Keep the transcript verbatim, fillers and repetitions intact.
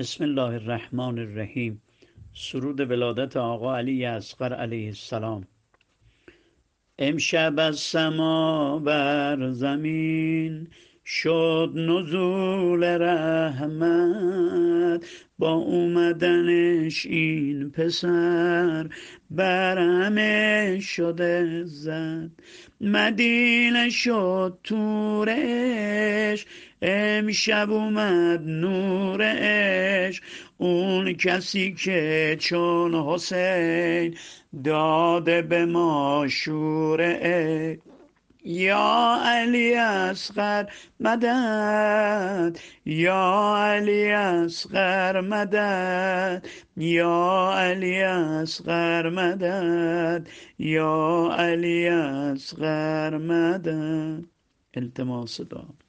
بسم الله الرحمن الرحیم. سرود ولادت آقا علی اصغر علیه السلام. امشب از سما بر زمین شد نزول رحمت، با اومدنش این پسر بر همه شده زد. مدینه شد تورش، امشب اومد نورش، اون کسی که چون حسین داده به ما شوره. یا علی اصغر مدد، یا علی اصغر مدد، یا علی اصغر مدد، یا علی اصغر مدد. التماس دعا.